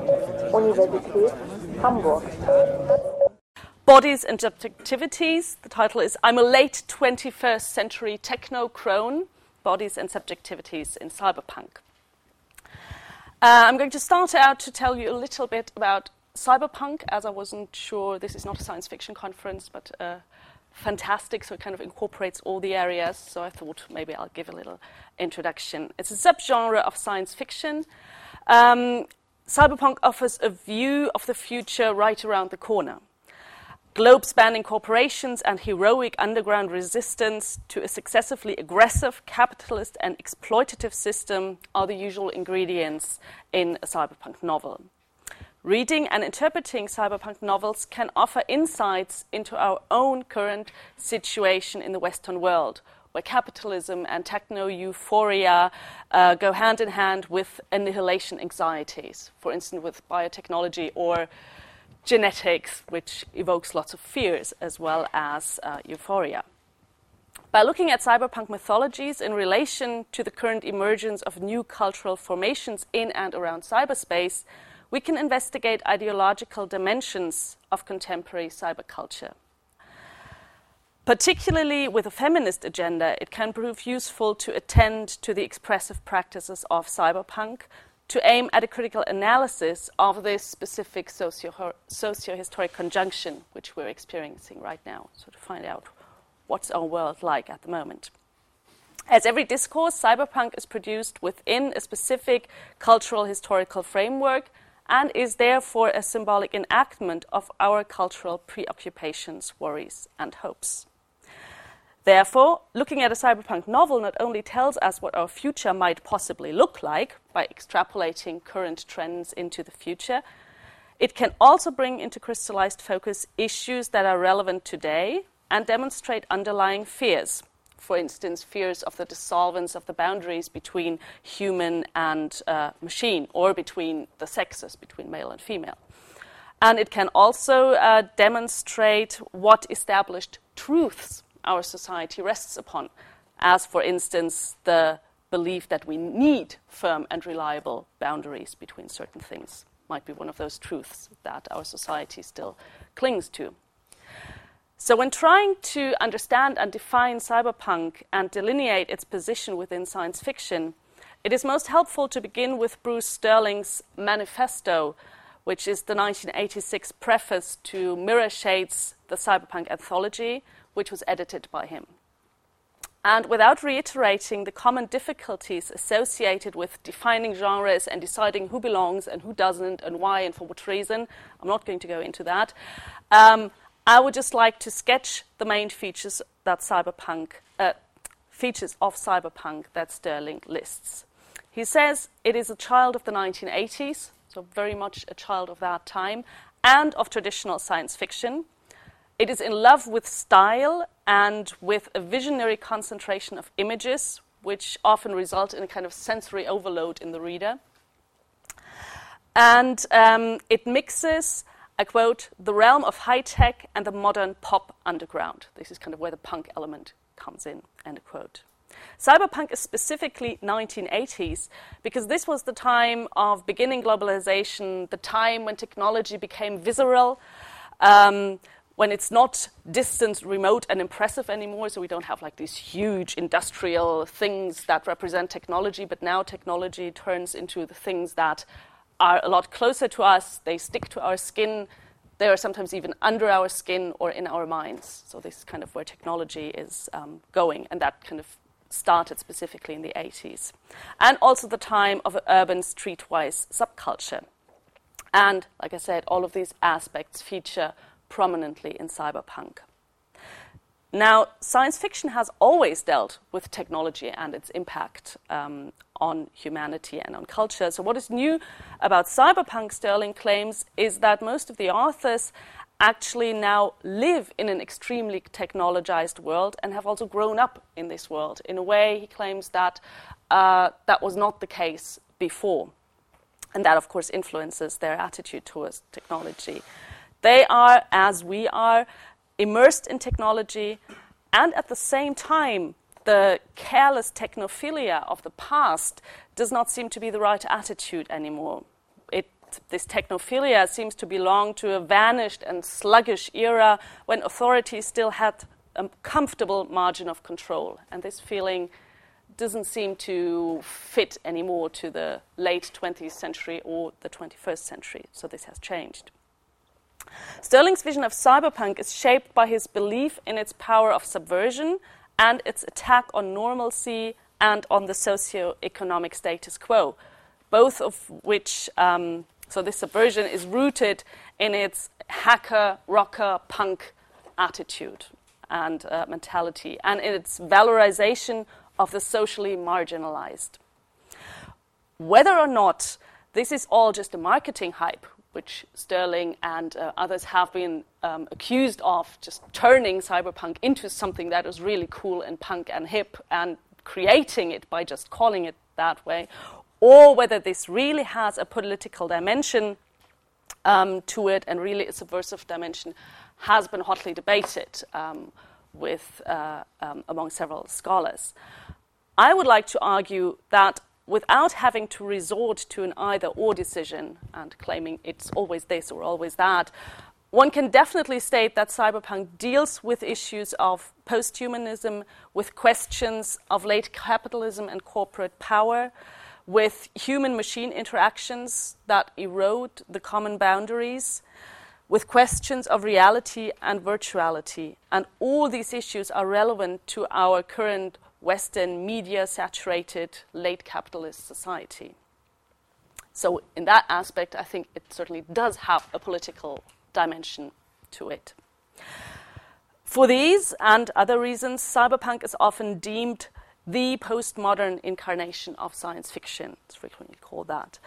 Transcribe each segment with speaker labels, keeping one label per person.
Speaker 1: Universität Hamburg.
Speaker 2: Bodies and Subjectivities. The title is I'm a Late 21st Century Techno Crone, Bodies and Subjectivities in Cyberpunk. I'm going to start out to tell you a little bit about cyberpunk, as I wasn't sure, this is not a science fiction conference, but fantastic, so it kind of incorporates all the areas, so I thought maybe I'll give a little introduction. It's a subgenre of science fiction. Cyberpunk offers a view of the future right around the corner. Globe-spanning corporations and heroic underground resistance to a successively aggressive, capitalist and exploitative system are the usual ingredients in a cyberpunk novel. Reading and interpreting cyberpunk novels can offer insights into our own current situation in the Western world, where capitalism and techno-euphoria go hand in hand with annihilation anxieties, for instance with biotechnology or genetics, which evokes lots of fears as well as euphoria. By looking at cyberpunk mythologies in relation to the current emergence of new cultural formations in and around cyberspace, we can investigate ideological dimensions of contemporary cyberculture. Particularly with a feminist agenda, it can prove useful to attend to the expressive practices of cyberpunk, to aim at a critical analysis of this specific socio-historic conjunction which we're experiencing right now, so to find out what's our world like at the moment. As every discourse, cyberpunk is produced within a specific cultural historical framework and is therefore a symbolic enactment of our cultural preoccupations, worries, and hopes. Therefore, looking at a cyberpunk novel not only tells us what our future might possibly look like by extrapolating current trends into the future, it can also bring into crystallized focus issues that are relevant today and demonstrate underlying fears. For instance, fears of the dissolvence of the boundaries between human and machine, or between the sexes, between male and female. And it can also demonstrate what established truths our society rests upon, as, for instance, the belief that we need firm and reliable boundaries between certain things might be one of those truths that our society still clings to. So when trying to understand and define cyberpunk and delineate its position within science fiction, it is most helpful to begin with Bruce Sterling's Manifesto, which is the 1986 preface to Mirror Shade's The Cyberpunk Anthology, which was edited by him. And without reiterating the common difficulties associated with defining genres and deciding who belongs and who doesn't and why and for what reason, I'm not going to go into that, I would just like to sketch the main features that features of cyberpunk that Sterling lists. He says it is a child of the 1980s, so very much a child of that time, and of traditional science fiction. It is in love with style and with a visionary concentration of images, which often result in a kind of sensory overload in the reader. And it mixes, I quote, the realm of high-tech and the modern pop underground. This is kind of where the punk element comes in, end quote. Cyberpunk is specifically 1980s because this was the time of beginning globalization, the time when technology became visceral, when it's not distant, remote, and impressive anymore, so we don't have like these huge industrial things that represent technology, but now technology turns into the things that are a lot closer to us, they stick to our skin, they are sometimes even under our skin or in our minds. So this is kind of where technology is going, and that kind of started specifically in the 80s. And also the time of urban streetwise subculture. And, like I said, all of these aspects feature prominently in cyberpunk. Now, science fiction has always dealt with technology and its impact on humanity and on culture. So what is new about cyberpunk, Sterling claims, is that most of the authors actually now live in an extremely technologized world and have also grown up in this world. In a way, he claims that that was not the case before. And that, of course, influences their attitude towards technology. They are, as we are, immersed in technology, and at the same time, the careless technophilia of the past does not seem to be the right attitude anymore. It this technophilia seems to belong to a vanished and sluggish era when authorities still had a comfortable margin of control. And this feeling doesn't seem to fit anymore to the late 20th century or the 21st century. So this has changed. Sterling's vision of cyberpunk is shaped by his belief in its power of subversion and its attack on normalcy and on the socio-economic status quo, both of which, so this subversion is rooted in its hacker, rocker, punk attitude and mentality, and in its valorization of the socially marginalized. Whether or not this is all just a marketing hype, which Sterling and others have been accused of, just turning cyberpunk into something that is really cool and punk and hip and creating it by just calling it that way, or whether this really has a political dimension to it and really a subversive dimension, has been hotly debated among several scholars. I would like to argue that without having to resort to an either-or decision and claiming it's always this or always that, one can definitely state that cyberpunk deals with issues of post-humanism, with questions of late capitalism and corporate power, with human-machine interactions that erode the common boundaries, with questions of reality and virtuality. And all these issues are relevant to our current Western media-saturated late capitalist society. So in that aspect, I think it certainly does have a political dimension to it. For these and other reasons, cyberpunk is often deemed the postmodern incarnation of science fiction. It's frequently called that.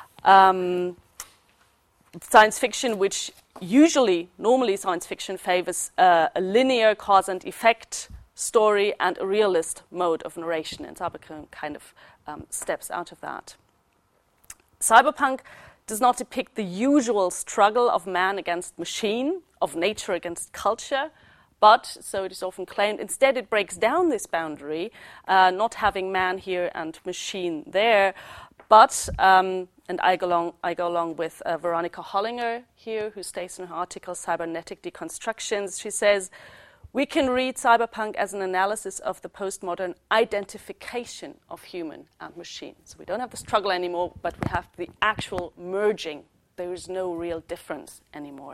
Speaker 2: Science fiction, which normally science fiction favors a linear cause and effect story and a realist mode of narration, and cyberpunk kind of steps out of that. Cyberpunk does not depict the usual struggle of man against machine, of nature against culture, but, so it is often claimed, instead it breaks down this boundary, not having man here and machine there, but, and I go along with Veronica Hollinger here, who states in her article, Cybernetic Deconstructions, she says, we can read cyberpunk as an analysis of the postmodern identification of human and machine. So we don't have the struggle anymore, but we have the actual merging. There is no real difference anymore.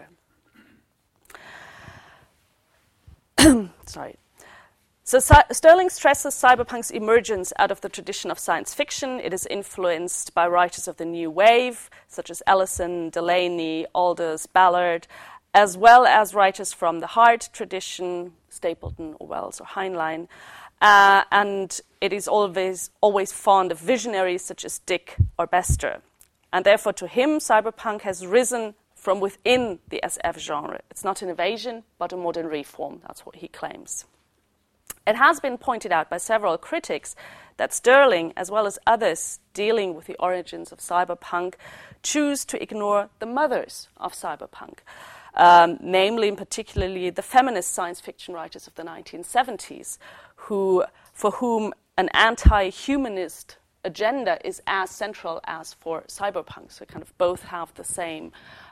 Speaker 2: Sorry. So Sterling stresses cyberpunk's emergence out of the tradition of science fiction. It is influenced by writers of the new wave, such as Ellison, Delaney, Aldous, Ballard, as well as writers from the hard tradition, Stapleton or Wells or Heinlein. And it is always fond of visionaries such as Dick or Bester. And therefore, to him, cyberpunk has risen from within the SF genre. It's not an invasion, but a modern reform. That's what he claims. It has been pointed out by several critics that Sterling, as well as others dealing with the origins of cyberpunk, choose to ignore the mothers of cyberpunk. Namely, and particularly the feminist science fiction writers of the 1970s, for whom an anti-humanist agenda is as central as for cyberpunk. So kind of both have the same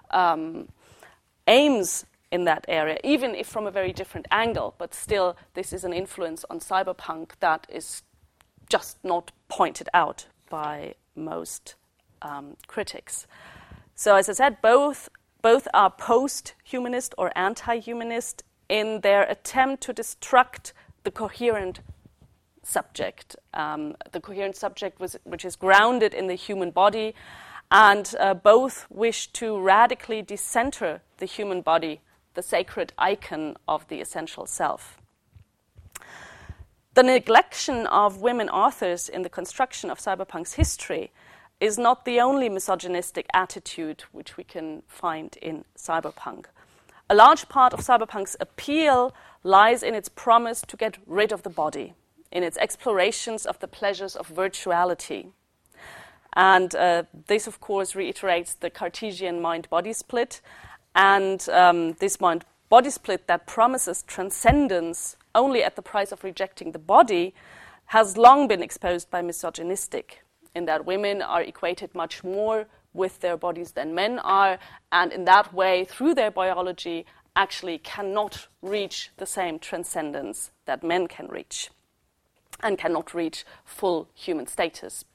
Speaker 2: aims in that area, even if from a very different angle, but still this is an influence on cyberpunk that is just not pointed out by most critics. So as I said, both are post-humanist or anti-humanist in their attempt to destruct the coherent subject, which is grounded in the human body, and both wish to radically decenter the human body, the sacred icon of the essential self. The neglection of women authors in the construction of cyberpunk's history is not the only misogynistic attitude which we can find in cyberpunk. A large part of cyberpunk's appeal lies in its promise to get rid of the body, in its explorations of the pleasures of virtuality. And this, of course, reiterates the Cartesian mind-body split, and this mind-body split that promises transcendence only at the price of rejecting the body has long been exposed by misogynistic, in that women are equated much more with their bodies than men are, and in that way, through their biology, actually cannot reach the same transcendence that men can reach, and cannot reach full human status.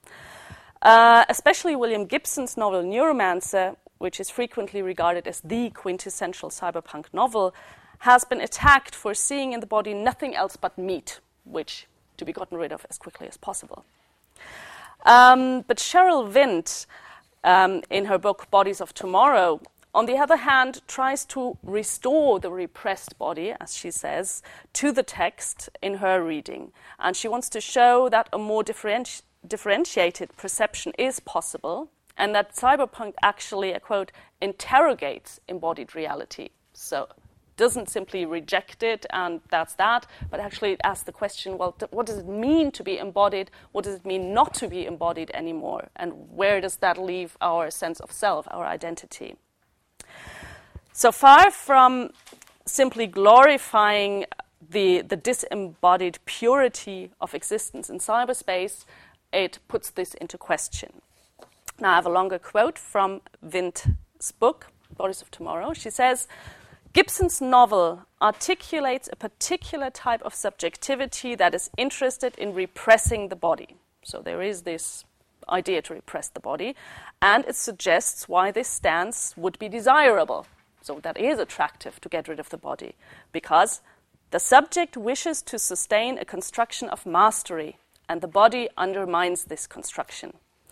Speaker 2: Especially William Gibson's novel Neuromancer, which is frequently regarded as the quintessential cyberpunk novel, has been attacked for seeing in the body nothing else but meat, which to be gotten rid of as quickly as possible. But Cheryl Vint, in her book Bodies of Tomorrow, on the other hand, tries to restore the repressed body, as she says, to the text in her reading. And she wants to show that a more differentiated perception is possible, and that cyberpunk actually, I quote, interrogates embodied reality. So doesn't simply reject it and that's that, but actually it asks the question, well, what does it mean to be embodied? What does it mean not to be embodied anymore? And where does that leave our sense of self, our identity? So far from simply glorifying the disembodied purity of existence in cyberspace, it puts this into question. Now I have a longer quote from Vint's book, Bodies of Tomorrow. She says, Gibson's novel articulates a particular type of subjectivity that is interested in repressing the body. So there is this idea to repress the body, and it suggests why this stance would be desirable. So that is attractive to get rid of the body, because the subject wishes to sustain a construction of mastery, and the body undermines this construction.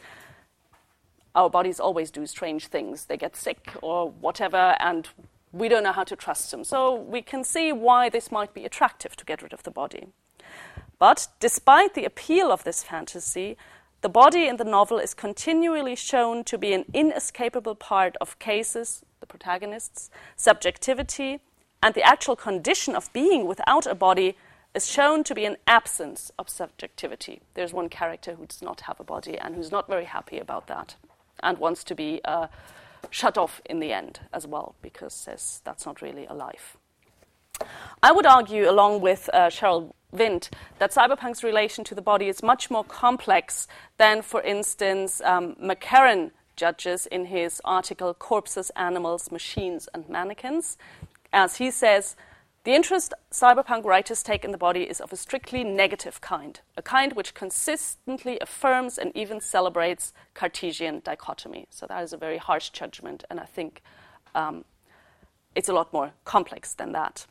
Speaker 2: Our bodies always do strange things. They get sick or whatever, and we don't know how to trust them. So we can see why this might be attractive to get rid of the body. But despite the appeal of this fantasy, the body in the novel is continually shown to be an inescapable part of cases, the protagonists, subjectivity, and the actual condition of being without a body is shown to be an absence of subjectivity. There's one character who does not have a body and who's not very happy about that and wants to be shut off in the end as well, because says that's not really a life. I would argue, along with Cheryl Vint, that cyberpunk's relation to the body is much more complex than, for instance, McCarran judges in his article Corpses, Animals, Machines and Mannequins. As he says, the interest cyberpunk writers take in the body is of a strictly negative kind, a kind which consistently affirms and even celebrates Cartesian dichotomy. So that is a very harsh judgment, and I think it's a lot more complex than that.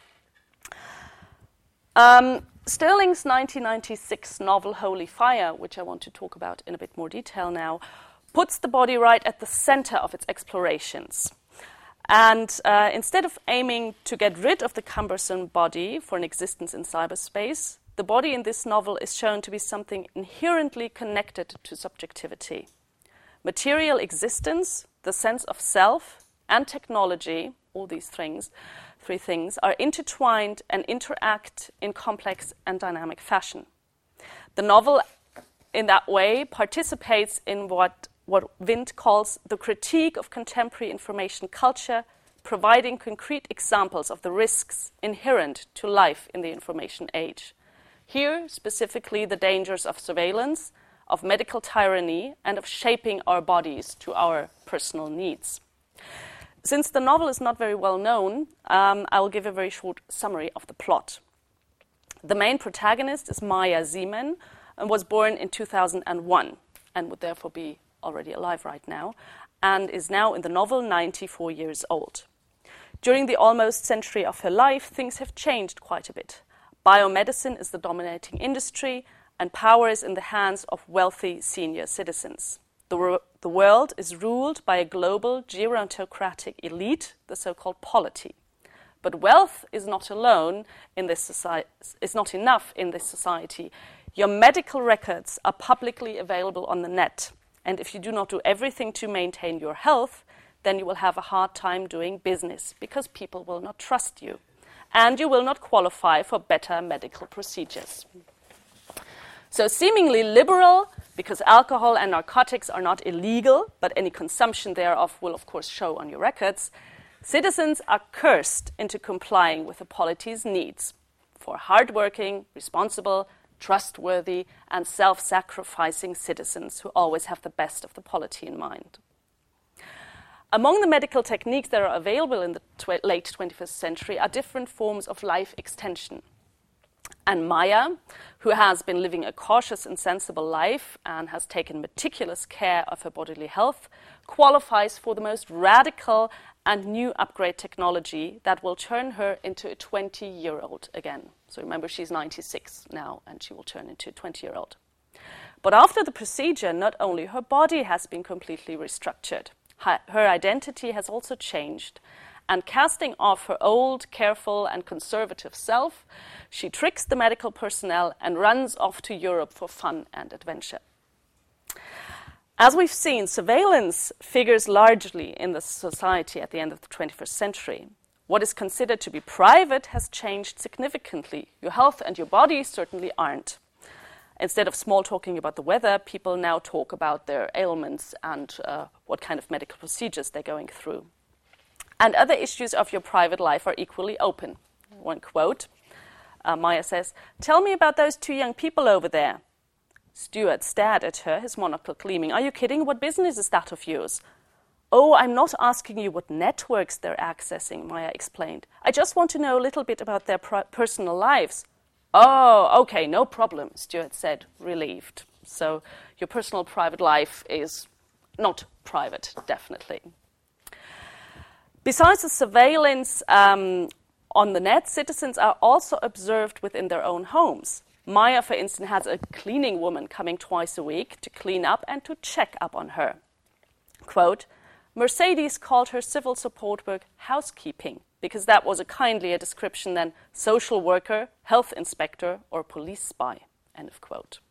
Speaker 2: Stirling's 1996 novel Holy Fire, which I want to talk about in a bit more detail now, puts the body right at the center of its explorations. And instead of aiming to get rid of the cumbersome body for an existence in cyberspace, the body in this novel is shown to be something inherently connected to subjectivity. Material existence, the sense of self, and technology, all these things, three things, are intertwined and interact in complex and dynamic fashion. The novel, in that way, participates in what Vint calls the critique of contemporary information culture, providing concrete examples of the risks inherent to life in the information age. Here, specifically, the dangers of surveillance, of medical tyranny, and of shaping our bodies to our personal needs. Since the novel is not very well known, I will give a very short summary of the plot. The main protagonist is Maya Zeman and was born in 2001 and would therefore be already alive right now, and is now in the novel 94 years old. During the almost century of her life, things have changed quite a bit. Biomedicine is the dominating industry, and power is in the hands of wealthy senior citizens. The world is ruled by a global gerontocratic elite, the so-called polity. But wealth is not alone in this society. Is not enough in this society. Your medical records are publicly available on the net, and if you do not do everything to maintain your health, then you will have a hard time doing business because people will not trust you, and you will not qualify for better medical procedures. So seemingly liberal, because alcohol and narcotics are not illegal, but any consumption thereof will of course show on your records, citizens are cursed into complying with the polity's needs for hardworking, responsible, trustworthy, and self-sacrificing citizens who always have the best of the polity in mind. Among the medical techniques that are available in the late 21st century are different forms of life extension. And Maya, who has been living a cautious and sensible life and has taken meticulous care of her bodily health, qualifies for the most radical and new upgrade technology that will turn her into a 20-year-old again. So remember, she's 96 now, and she will turn into a 20-year-old. But after the procedure, not only her body has been completely restructured, her identity has also changed. And casting off her old, careful, and conservative self, she tricks the medical personnel and runs off to Europe for fun and adventure. As we've seen, surveillance figures largely in the society at the end of the 21st century. What is considered to be private has changed significantly. Your health and your body certainly aren't. Instead of small talking about the weather, people now talk about their ailments and what kind of medical procedures they're going through. And other issues of your private life are equally open. One quote, Maya says, "Tell me about those two young people over there." Stuart stared at her, his monocle gleaming. "Are you kidding? What business is that of yours?" "Oh, I'm not asking you what networks they're accessing," Maya explained. "I just want to know a little bit about their personal lives." "Oh, okay, no problem," Stuart said, relieved. So your personal private life is not private, definitely. Besides the surveillance on the net, citizens are also observed within their own homes. Maya, for instance, has a cleaning woman coming twice a week to clean up and to check up on her. Quote, "Mercedes called her civil support work housekeeping, because that was a kindlier description than social worker, health inspector, or police spy." End of quote.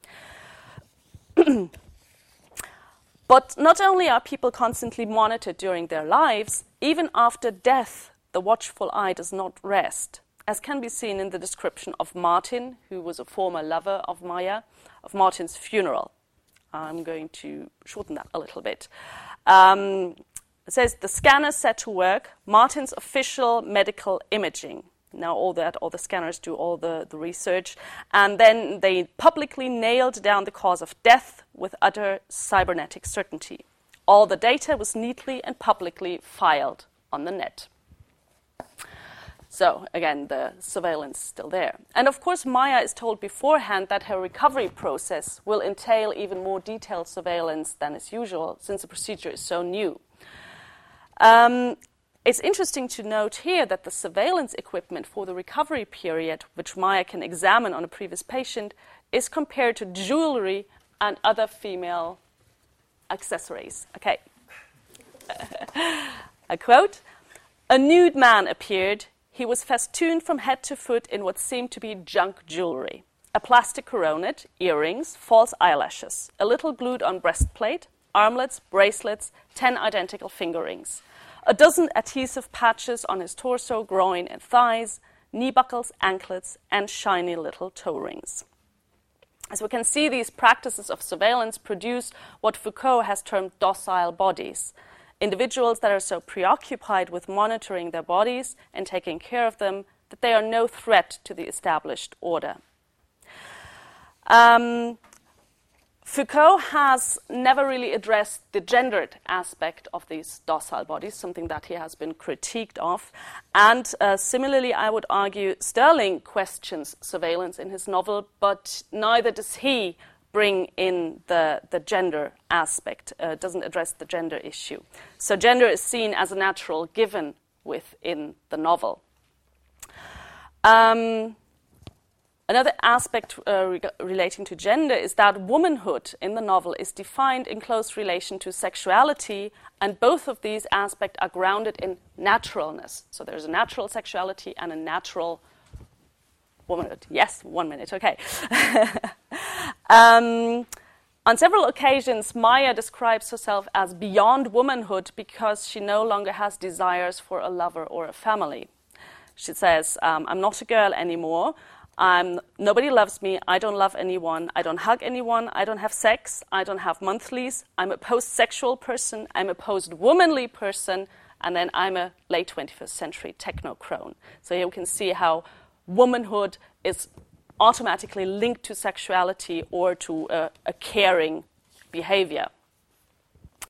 Speaker 2: But not only are people constantly monitored during their lives, even after death, the watchful eye does not rest, as can be seen in the description of Martin, who was a former lover of Maya, of Martin's funeral. I'm going to shorten that a little bit. It says, "The scanner set to work, Martin's official medical imaging." Now all the scanners do all the research. And then they publicly nailed down the cause of death with utter cybernetic certainty. All the data was neatly and publicly filed on the net. So, again, the surveillance is still there. And of course, Maya is told beforehand that her recovery process will entail even more detailed surveillance than is usual, since the procedure is so new. It's interesting to note here that the surveillance equipment for the recovery period, which Maya can examine on a previous patient, is compared to jewelry and other female accessories. Okay. I quote, "A nude man appeared. He was festooned from head to foot in what seemed to be junk jewelry. A plastic coronet, earrings, false eyelashes, a little glued-on breastplate, armlets, bracelets, 10 identical finger rings, a dozen adhesive patches on his torso, groin, and thighs, knee buckles, anklets, and shiny little toe rings." As we can see, these practices of surveillance produce what Foucault has termed docile bodies, individuals that are so preoccupied with monitoring their bodies and taking care of them that they are no threat to the established order. Foucault has never really addressed the gendered aspect of these docile bodies, something that he has been critiqued of. And similarly, I would argue, Sterling questions surveillance in his novel, but neither does he bring in the gender aspect, doesn't address the gender issue. So gender is seen as a natural given within the novel. Another aspect relating to gender is that womanhood in the novel is defined in close relation to sexuality, and both of these aspects are grounded in naturalness. So there's a natural sexuality and a natural womanhood. Yes, 1 minute, okay. On several occasions, Maya describes herself as beyond womanhood because she no longer has desires for a lover or a family. She says, "I'm not a girl anymore. Nobody loves me, I don't love anyone, I don't hug anyone, I don't have sex, I don't have monthlies, I'm a post-sexual person, I'm a post-womanly person, and then I'm a late 21st century technocrone." So here we can see how womanhood is automatically linked to sexuality or to a caring behavior.